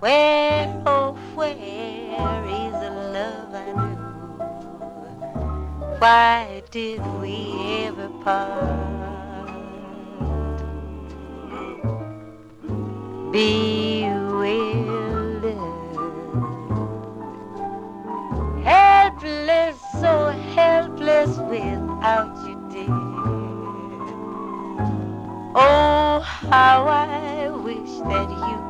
Where, oh, where is the love I knew? Why did we ever part? Bewildered, helpless, so helpless without you, dear. Oh, how I wish that you